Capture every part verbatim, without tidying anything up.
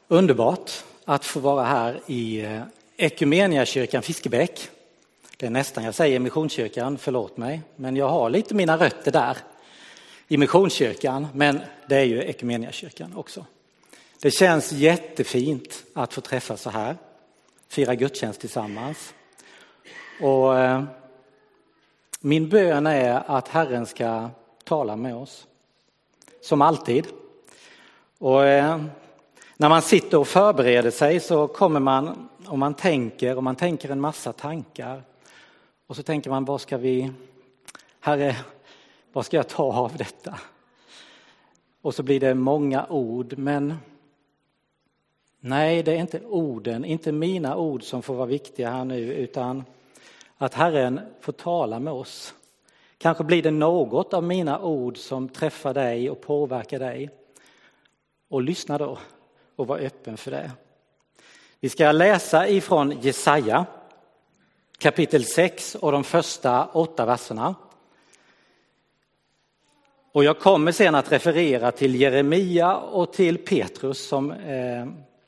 Underbart att få vara här i Ekumeniakyrkan Fiskebäck. Det är nästan, jag säger Missionskyrkan, förlåt mig. Men jag har lite mina rötter där i Missionskyrkan, men det är ju Ekumeniakyrkan också. Det känns jättefint att få träffas så här, fira gudstjänst tillsammans. Och eh, min bön är att Herren ska tala med oss, som alltid. Och eh, när man sitter och förbereder sig så kommer man, och man tänker, och man tänker en massa tankar. Och så tänker man, vad ska vi, Herre, vad ska jag ta av detta? Och så blir det många ord, men nej, det är inte orden, inte mina ord som får vara viktiga här nu, utan att Herren får tala med oss. Kanske blir det något av mina ord som träffar dig och påverkar dig. Och lyssna då och var öppen för det. Vi ska läsa ifrån Jesaja kapitel sex och de första åtta verserna. Och jag kommer sen att referera till Jeremia och till Petrus som eh,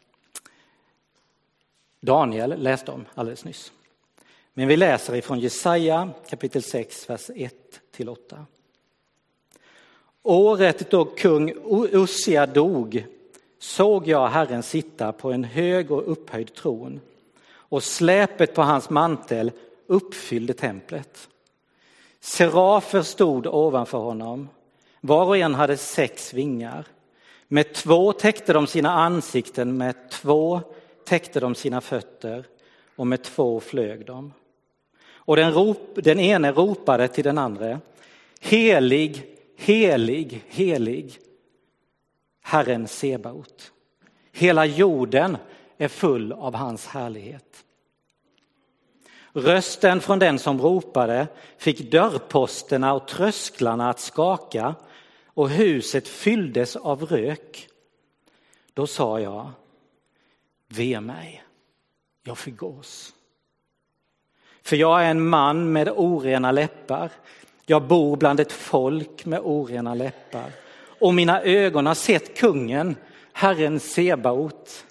Daniel läste om alldeles nyss. Men vi läser ifrån Jesaja kapitel sex, vers ett till åtta. Året då kung Ussia dog såg jag Herren sitta på en hög och upphöjd tron, och släpet på hans mantel uppfyllde templet. Serafer stod ovanför honom, var och en hade sex vingar. Med två täckte de sina ansikten, med två täckte de sina fötter, och med två flög de. Och den, rop, den ene ropade till den andra: helig, helig, helig, Herren Sebaot. Hela jorden är full av hans härlighet. Rösten från den som ropade fick dörrposterna och trösklarna att skaka, och huset fylldes av rök. Då sa jag: ve mig, jag förgås. För jag är en man med orena läppar. Jag bor bland ett folk med orena läppar. Och mina ögon har sett kungen, Herren Sebaot.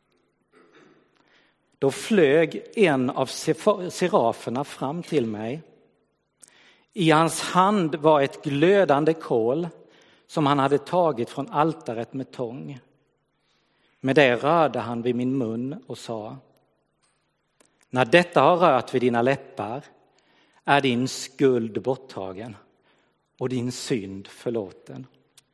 Då flög en av seraferna fram till mig. I hans hand var ett glödande kol som han hade tagit från altaret med tång. Med det rörde han vid min mun och sa: när detta har rört vid dina läppar är din skuld borttagen och din synd förlåten.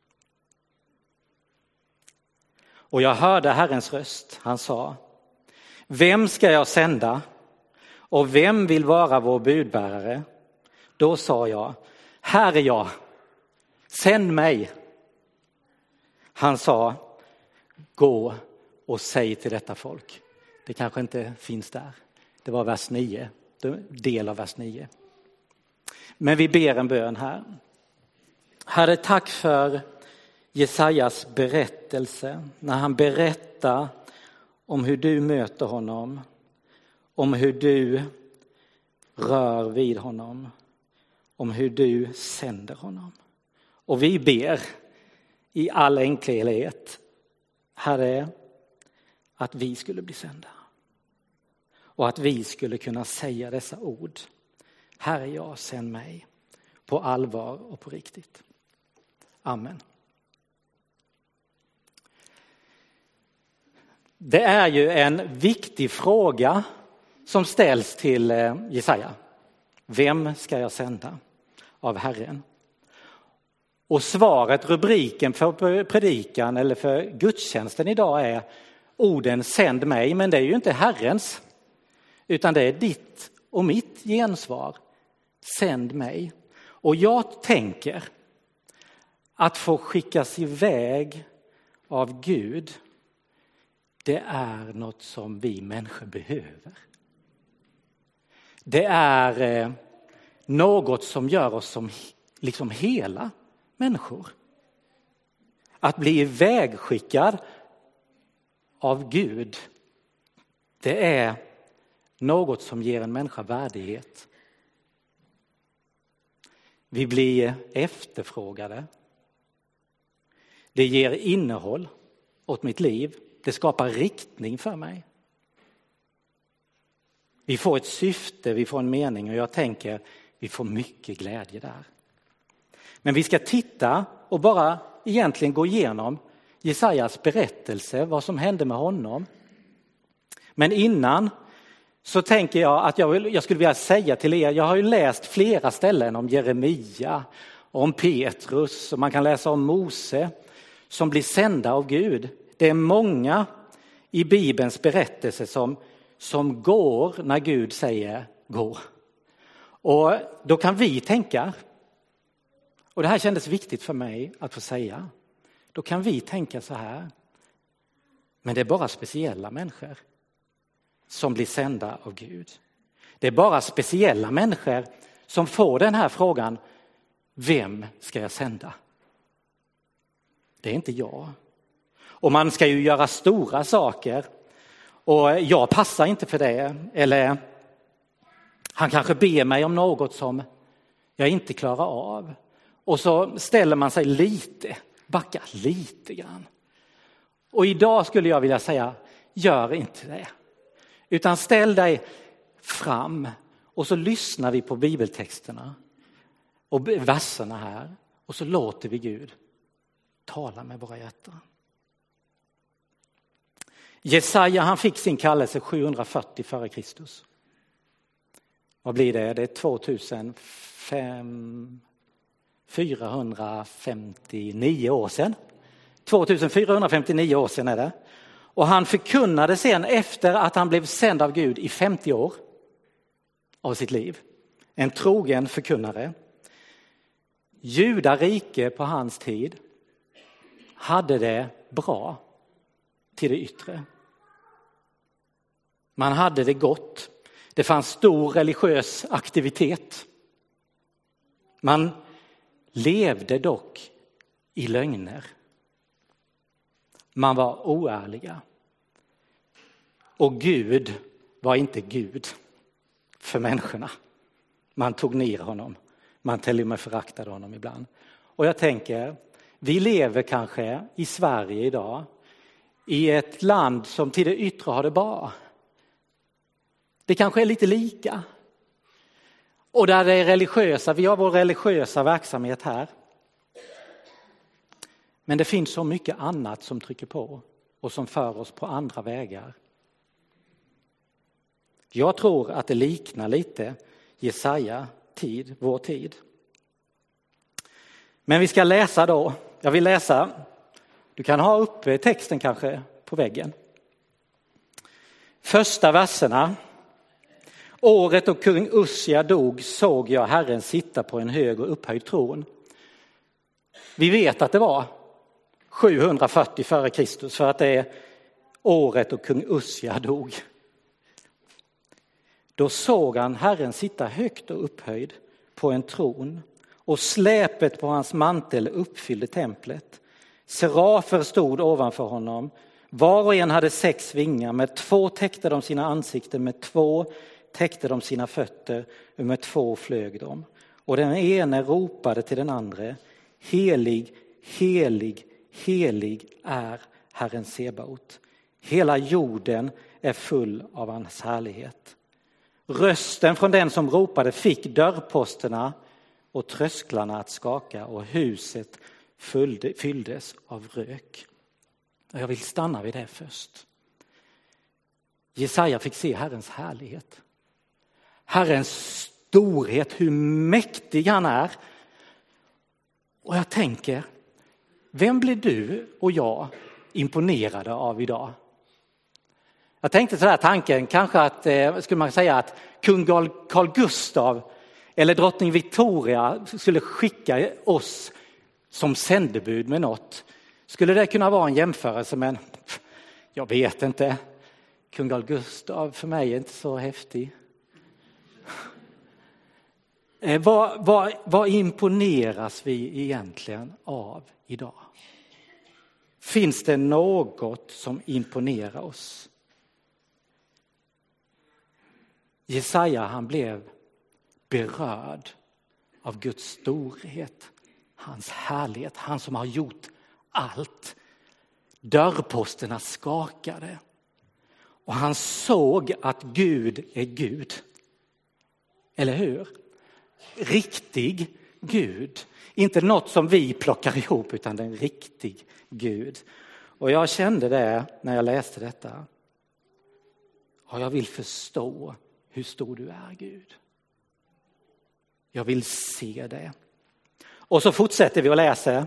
Och jag hörde Herrens röst. Han sa: vem ska jag sända? Och vem vill vara vår budbärare? Då sa jag: här är jag, sänd mig. Han sa: gå och säg till detta folk. Det kanske inte finns där. Det var vers nio, del av vers nio. Men vi ber en bön här. Herre, tack för Jesajas berättelse, när han berättar om hur du möter honom, om hur du rör vid honom, om hur du sänder honom. Och vi ber i all enkelhet, Herre, att vi skulle bli sända. Och att vi skulle kunna säga dessa ord: här är jag, sänd mig, på allvar och på riktigt. Amen. Det är ju en viktig fråga som ställs till Jesaja. Vem ska jag sända av Herren? Och svaret, rubriken för predikan eller för gudstjänsten idag är orden sänd mig. Men det är ju inte Herrens, utan det är ditt och mitt gensvar. Sänd mig. Och jag tänker att få skickas iväg av Gud, det är något som vi människor behöver. Det är eh, något som gör oss som liksom hela människor. Att bli ivägskickad av Gud, det är något som ger en människa värdighet. Vi blir efterfrågade. Det ger innehåll åt mitt liv. det skapar riktning för mig. Vi får ett syfte, vi får en mening och jag tänker vi får mycket glädje där. Men vi ska titta och bara egentligen gå igenom Jesajas berättelse, vad som hände med honom. Men innan så tänker jag att jag, vill, jag skulle vilja säga till er, jag har ju läst flera ställen om Jeremia, om Petrus och man kan läsa om Mose som blir sända av Gud. Det är många i Bibelns berättelse som, som går när Gud säger gå. Och då kan vi tänka, och det här kändes viktigt för mig att få säga, då kan vi tänka så här, men det är bara speciella människor som blir sända av Gud. Det är bara speciella människor som får den här frågan, vem ska jag sända? Det är inte jag. Och man ska ju göra stora saker och jag passar inte för det. Eller han kanske ber mig om något som jag inte klarar av. Och så ställer man sig lite, backar lite grann. Och idag skulle jag vilja säga, gör inte det. Utan ställ dig fram och så lyssnar vi på bibeltexterna och verserna här. Och så låter vi Gud tala med våra hjärtan. Jesaja, han fick sin kallelse sjuhundrafyrtio före Kristus. Vad blir det? Det är tvåtusenfyrahundrafemtionio år sedan. tvåtusenfyrahundrafemtionio år sedan är det. Och han förkunnade sen efter att han blev sänd av Gud i femtio år av sitt liv. En trogen förkunnare. Judarike på hans tid hade det bra till det yttre. Man hade det gott. Det fanns stor religiös aktivitet. Man levde dock i lögner. Man var oärliga. Och Gud var inte Gud för människorna. Man tog ner honom. Man till och med föraktade honom ibland. Och jag tänker, vi lever kanske i Sverige idag i ett land som till det yttre har det bra. Det kanske är lite lika. Och där det är religiösa, vi har vår religiösa verksamhet här. Men det finns så mycket annat som trycker på och som för oss på andra vägar. Jag tror att det liknar lite Jesaja tid, vår tid. Men vi ska läsa då. Jag vill läsa. Du kan ha uppe texten kanske på väggen. Första verserna. Året då kung Ussia dog såg jag Herren sitta på en hög och upphöjd tron. Vi vet att det var sjuhundrafyrtio före Kristus för att det är året då kung Ussia dog. Då såg han Herren sitta högt och upphöjd på en tron och släpet på hans mantel uppfyllde templet. Serafer stod ovanför honom. Var och en hade sex vingar, med två täckte de sina ansikten, med två täckte de sina fötter och med två flög de. Och den ene ropade till den andra, helig, helig, helig är Herren Sebaot. Hela jorden är full av hans härlighet. Rösten från den som ropade fick dörrposterna och trösklarna att skaka och huset fyllde, fylldes av rök. Och jag vill stanna vid det först. Jesaja fick se Herrens härlighet. Herrens storhet, hur mäktig han är. Och jag tänker, vem blir du och jag imponerade av idag? Jag tänkte sådär tanken, kanske att, eh, skulle man säga att kung Carl Gustav eller drottning Victoria skulle skicka oss som sändebud med något. Skulle det kunna vara en jämförelse, men jag vet inte. Kung Carl Gustav för mig är inte så häftig. Eh, vad, vad, vad imponeras vi egentligen av idag? Finns det något som imponerar oss? Jesaja, han blev berörd av Guds storhet, hans härlighet, han som har gjort allt. Dörrposterna skakade. Och han såg att Gud är Gud. Eller hur? Riktig Gud. Inte något som vi plockar ihop, utan det är en riktig Gud. Och jag kände det när jag läste detta. Ja, jag vill förstå hur stor du är, Gud. Jag vill se det. Och så fortsätter vi att läsa.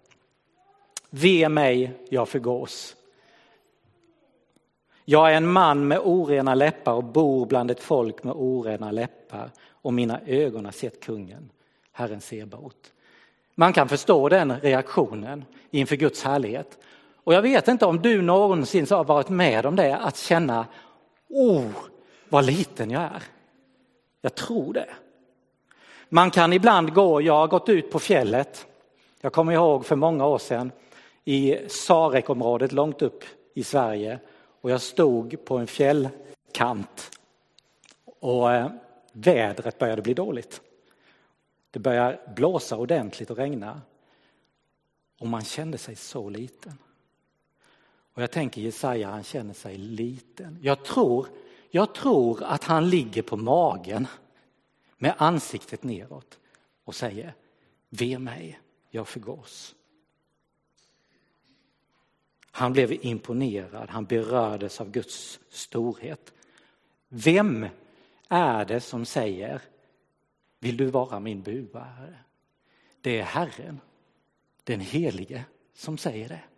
Ve mig, jag förgås. Jag är en man med orena läppar och bor bland ett folk med orena läppar. Och mina ögon har sett kungen, Herren Sebaot. Man kan förstå den reaktionen inför Guds härlighet. Och jag vet inte om du någonsin har varit med om det, att känna, oh, vad liten jag är. Jag tror det. Man kan ibland gå, jag har gått ut på fjället. Jag kommer ihåg för många år sedan i Sarekområdet långt upp i Sverige. Och jag stod på en fjällkant och eh, vädret började bli dåligt. Det började blåsa ordentligt och regna. Och man kände sig så liten. Och jag tänker Jesaja, han känner sig liten. Jag tror, jag tror att han ligger på magen med ansiktet neråt och säger, ve mig, jag förgås. Han blev imponerad, han berördes av Guds storhet. Vem är det som säger, vill du vara min budbärare? Det är Herren, den helige, som säger det.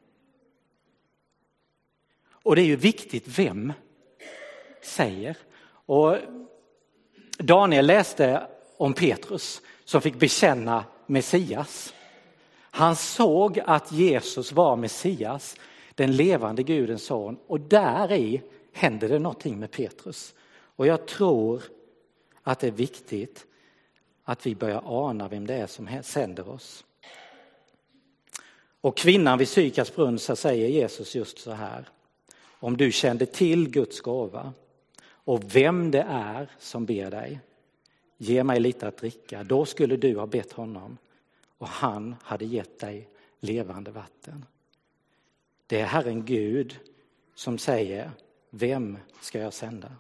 Och det är ju viktigt vem säger. Och Daniel läste om Petrus som fick bekänna Messias. Han såg att Jesus var Messias, den levande Gudens son. Och där i hände det någonting med Petrus. Och jag tror att det är viktigt att vi börjar ana vem det är som sänder oss. Och kvinnan vid Sykars brunn, så säger Jesus just så här. Om du kände till Guds gåva och vem det är som ber dig, ge mig lite att dricka. Då skulle du ha bett honom och han hade gett dig levande vatten. Det är Herren Gud som säger, vem ska jag sända?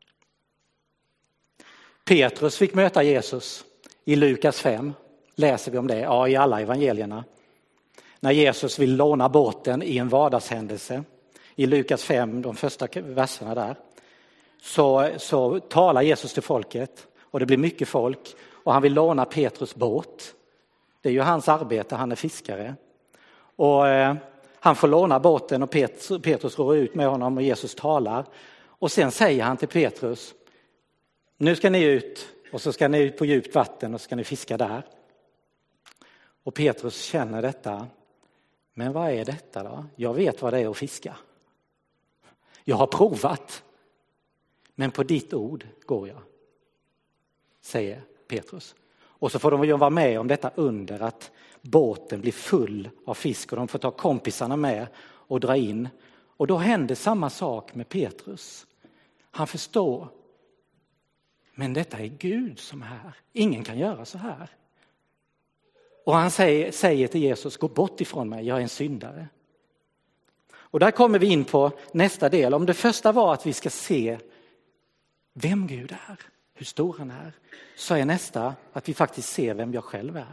Petrus fick möta Jesus i Lukas fem. Läser vi om det? Ja, i alla evangelierna. När Jesus vill låna båten i en vardagshändelse. I Lukas fem, de första verserna där. Så, så talar Jesus till folket. Och det blir mycket folk. Och han vill låna Petrus båt. Det är ju hans arbete, han är fiskare. Och eh, han får låna båten och Petrus, Petrus rår ut med honom och Jesus talar. Och sen säger han till Petrus, nu ska ni ut och så ska ni ut på djupt vatten och så ska ni fiska där. Och Petrus känner detta. Men vad är detta då? Jag vet vad det är att fiska. Jag har provat. Men på ditt ord går jag, säger Petrus. Och så får de ju vara med om detta under att båten blir full av fisk och de får ta kompisarna med och dra in. Och då händer samma sak med Petrus. Han förstår, men detta är Gud som är här. Ingen kan göra så här. Och han säger, säger till Jesus, gå bort ifrån mig, jag är en syndare. Och där kommer vi in på nästa del. Om det första var att vi ska se vem Gud är, hur stor han är, så är nästa att vi faktiskt ser vem jag själv är.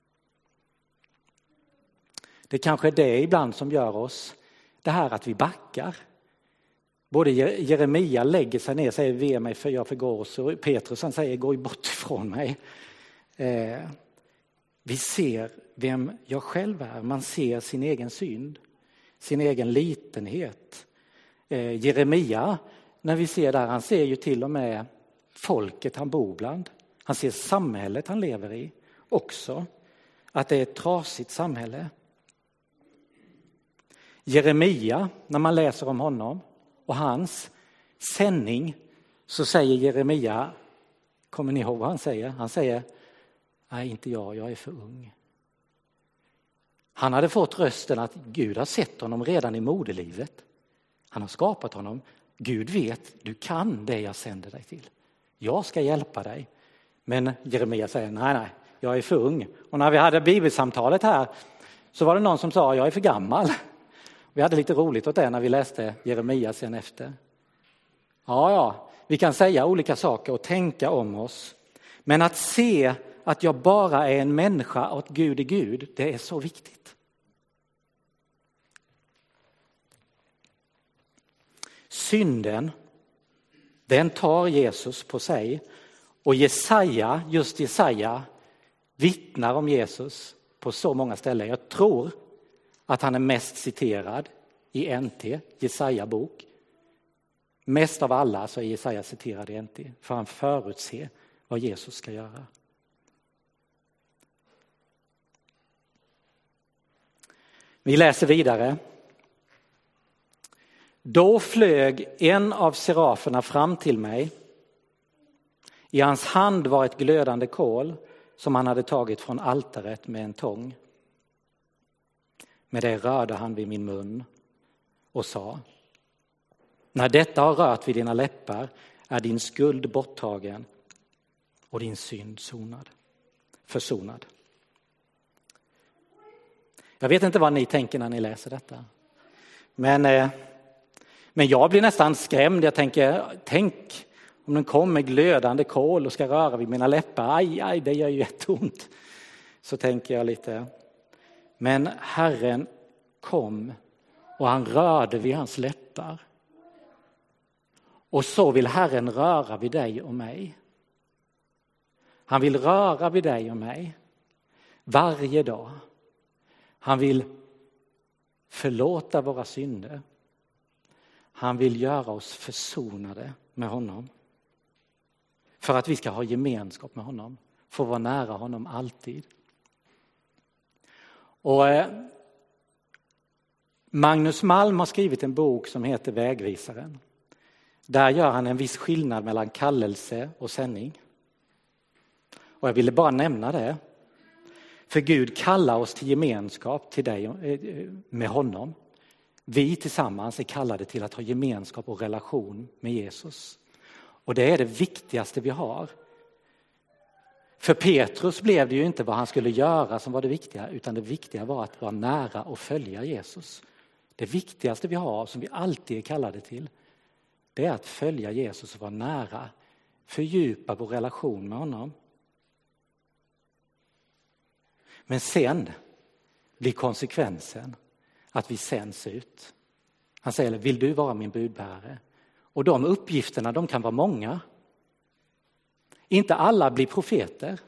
Det kanske är det ibland som gör oss det här att vi backar. Både Jeremia lägger sig ner och säger ve mig för jag förgås, och Petrus han säger gå bort ifrån mig. Eh, vi ser vem jag själv är. Man ser sin egen synd, sin egen litenhet. Eh, Jeremia, när vi ser där, han ser ju till och med folket han bor bland. Han ser samhället han lever i också. Att det är ett trasigt samhälle. Jeremia, när man läser om honom och hans sändning, så säger Jeremia, kommer ni ihåg vad han säger? Han säger, nej inte jag, jag är för ung. Han hade fått rösten att Gud har sett honom redan i moderlivet. Han har skapat honom. Gud vet, du kan det jag sänder dig till. Jag ska hjälpa dig. Men Jeremia säger, nej nej, jag är för ung. Och när vi hade bibelsamtalet här så var det någon som sa, jag är för gammal. Vi hade lite roligt åt det när vi läste Jeremia sen efter. Ja, ja, vi kan säga olika saker och tänka om oss. Men att se att jag bara är en människa och att Gud är Gud, det är så viktigt. Synden, den tar Jesus på sig. Och Jesaja, just Jesaja, vittnar om Jesus på så många ställen. Jag tror att han är mest citerad i N T, Jesaja bok. Mest av alla så är Jesaja citerad i N T, för han förutser vad Jesus ska göra. Vi läser vidare. Då flög en av seraferna fram till mig. I hans hand var ett glödande kol som han hade tagit från altaret med en tång. Med det rörde han vid min mun och sa: när detta har rört vid dina läppar är din skuld borttagen och din synd sonad, försonad. Jag vet inte vad ni tänker när ni läser detta. Men, eh, men jag blir nästan skrämd. Jag tänker, tänk om den kommer glödande kol och ska röra vid mina läppar. Aj, aj, det gör ju jätteont. Så tänker jag lite. Men Herren kom och han rörde vid hans läppar. Och så vill Herren röra vid dig och mig. Han vill röra vid dig och mig varje dag. Han vill förlåta våra synder. Han vill göra oss försonade med honom. För att vi ska ha gemenskap med honom. Få vara nära honom alltid. Och eh, Magnus Malm har skrivit en bok som heter Vägvisaren. Där gör han en viss skillnad mellan kallelse och sändning. Och jag ville bara nämna det. För Gud kallar oss till gemenskap till dig med honom. Vi tillsammans är kallade till att ha gemenskap och relation med Jesus. Och det är det viktigaste vi har. För Petrus blev det ju inte vad han skulle göra som var det viktiga, utan det viktiga var att vara nära och följa Jesus. Det viktigaste vi har, som vi alltid är kallade till, det är att följa Jesus och vara nära, fördjupa vår relation med honom. Men sen blir konsekvensen att vi sänds ut. Han säger, vill du vara min budbärare? Och de uppgifterna, de kan vara många. Inte alla blir profeter.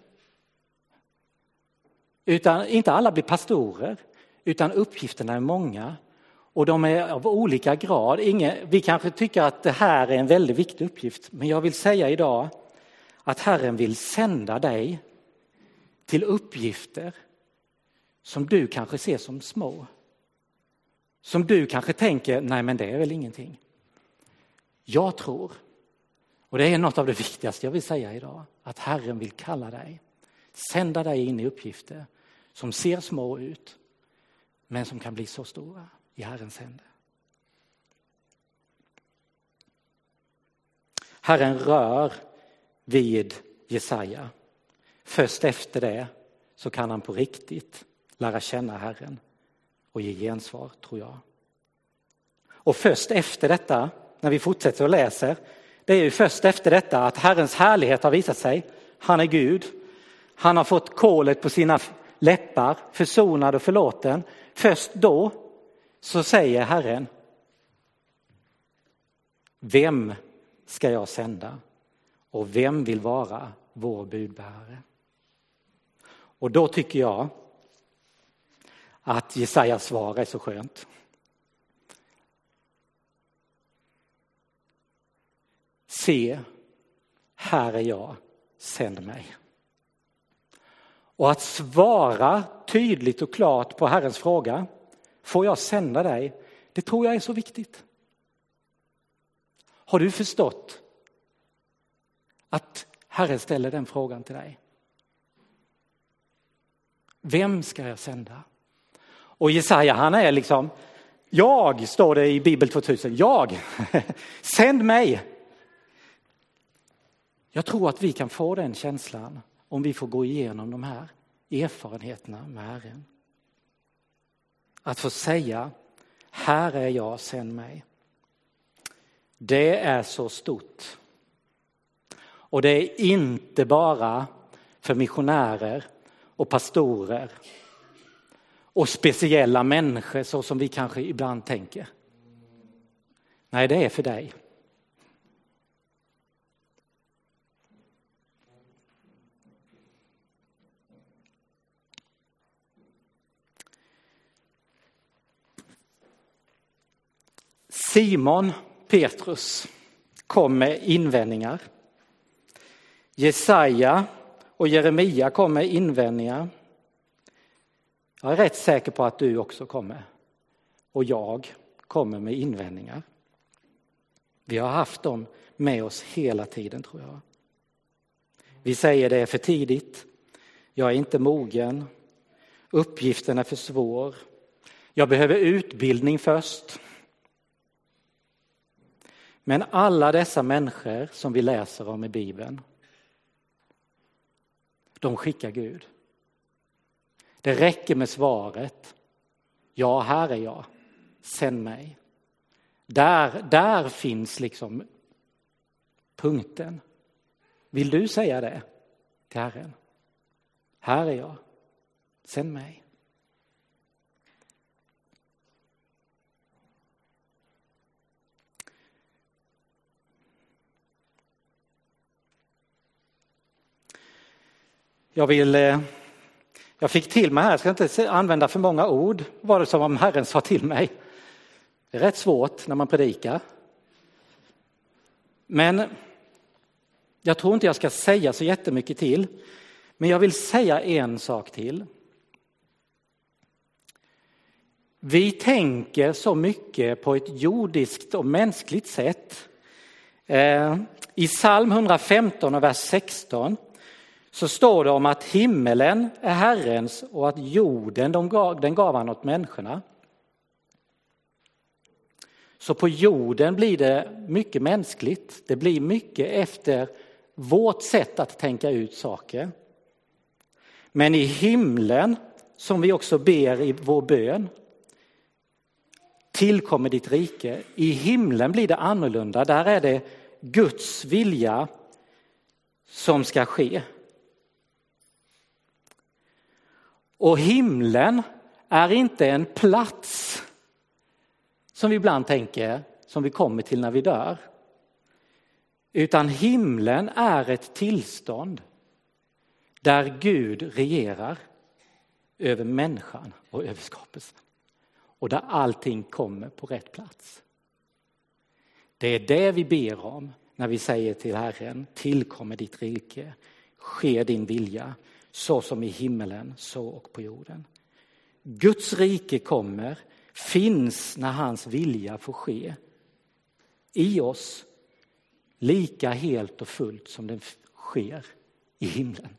Utan inte alla blir pastorer. Utan uppgifterna är många. Och de är av olika grad. Ingen, vi kanske tycker att det här är en väldigt viktig uppgift. Men jag vill säga idag att Herren vill sända dig till uppgifter som du kanske ser som små. Som du kanske tänker, nej men det är väl ingenting. Jag tror, och det är något av det viktigaste jag vill säga idag, att Herren vill kalla dig, sända dig in i uppgifter som ser små ut, men som kan bli så stora i Herrens händer. Herren rör vid Jesaja. Först efter det så kan han på riktigt lära känna Herren och ge gensvar, tror jag. Och först efter detta, när vi fortsätter och läser, det är ju först efter detta att Herrens härlighet har visat sig. Han är Gud. Han har fått kolet på sina läppar, försonad och förlåten. Först då så säger Herren: vem ska jag sända? Och vem vill vara vår budbärare? Och då tycker jag att Jesajas svar är så skönt. Se, här är jag, sänd mig. Och att svara tydligt och klart på Herrens fråga, får jag sända dig? Det tror jag är så viktigt. Har du förstått att Herren ställer den frågan till dig? Vem ska jag sända? Och Jesaja, han är liksom, jag, står det i Bibel tvåtusen, jag, sänd mig. Jag tror att vi kan få den känslan om vi får gå igenom de här erfarenheterna med Herren. Att få säga här är jag, sänd mig. Det är så stort. Och det är inte bara för missionärer och pastorer och speciella människor så som vi kanske ibland tänker. Nej, det är för dig. Simon Petrus kom med invändningar. Jesaja och Jeremia kom med invändningar. Jag är rätt säker på att du också kommer. Och jag kommer med invändningar. Vi har haft dem med oss hela tiden, tror jag. Vi säger det är för tidigt. Jag är inte mogen. Uppgiften är för svår. Jag behöver utbildning först. Men alla dessa människor som vi läser om i Bibeln, de skickar Gud. Det räcker med svaret. Ja, här är jag. Sänd mig. Där, där finns liksom punkten. Vill du säga det till Herren? Här är jag. Sänd mig. Jag vill, jag fick till mig här, jag ska inte använda för många ord, var det som om Herren sa till mig. Det är rätt svårt när man predikar. Men jag tror inte jag ska säga så jättemycket till. Men jag vill säga en sak till. Vi tänker så mycket på ett jordiskt och mänskligt sätt. I psalm hundrafemton och vers sexton så står det om att himmelen är Herrens och att jorden de gav, den gav han åt människorna. Så på jorden blir det mycket mänskligt. Det blir mycket efter vårt sätt att tänka ut saker. Men i himlen, som vi också ber i vår bön, tillkommer ditt rike. I himlen blir det annorlunda. Där är det Guds vilja som ska ske. Och himlen är inte en plats som vi ibland tänker, som vi kommer till när vi dör. Utan himlen är ett tillstånd där Gud regerar över människan och över skapelsen. Och där allting kommer på rätt plats. Det är det vi ber om när vi säger till Herren, tillkommer ditt rike, sker din vilja, så som i himmelen, så och på jorden. Guds rike kommer, finns när hans vilja får ske i oss, lika helt och fullt som den sker i himlen.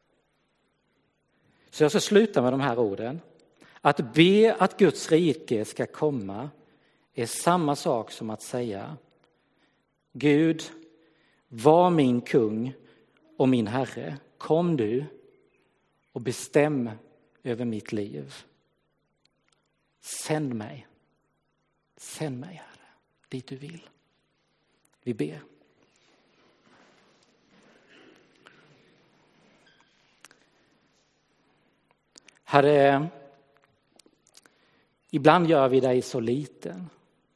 Så jag ska sluta med de här orden. Att be att Guds rike ska komma är samma sak som att säga: Gud, var min kung och min herre. Kom du och bestäm över mitt liv. Sänd mig. Sänd mig, Herre, dit du vill. Vi ber. Herre, ibland gör vi dig så liten.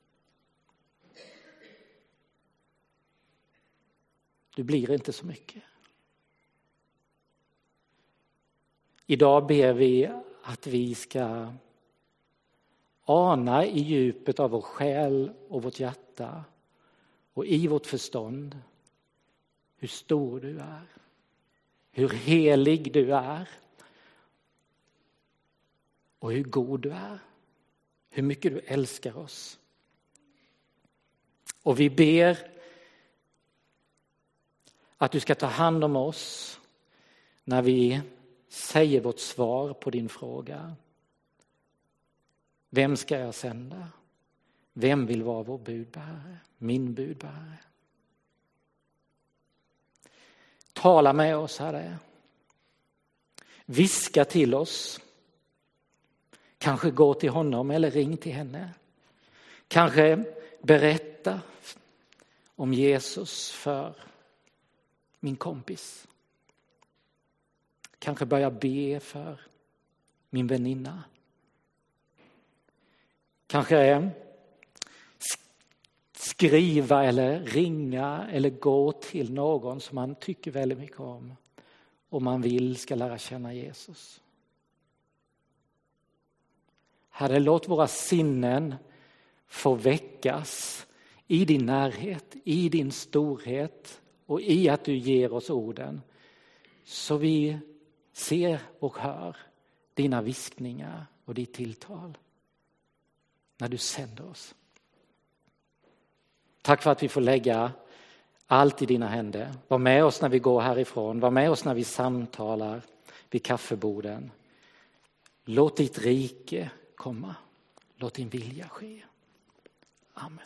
Du blir inte så mycket. Idag ber vi att vi ska ana i djupet av vår själ och vårt hjärta och i vårt förstånd hur stor du är, hur helig du är och hur god du är, hur mycket du älskar oss. Och vi ber att du ska ta hand om oss när vi säger vårt svar på din fråga. Vem ska jag sända? Vem vill vara vår budbärare? Min budbärare. Tala med oss, Herre. Viska till oss. Kanske gå till honom eller ring till henne. Kanske berätta om Jesus för min kompis. Kanske börja be för min väninna. Kanske skriva eller ringa eller gå till någon som man tycker väldigt mycket om och man vill ska lära känna Jesus. Herre, låt våra sinnen få väckas i din närhet, i din storhet och i att du ger oss orden. Så vi ser och hör dina viskningar och ditt tilltal när du sänder oss. Tack för att vi får lägga allt i dina händer. Var med oss när vi går härifrån. Var med oss när vi samtalar vid kaffeborden. Låt ditt rike komma. Låt din vilja ske. Amen.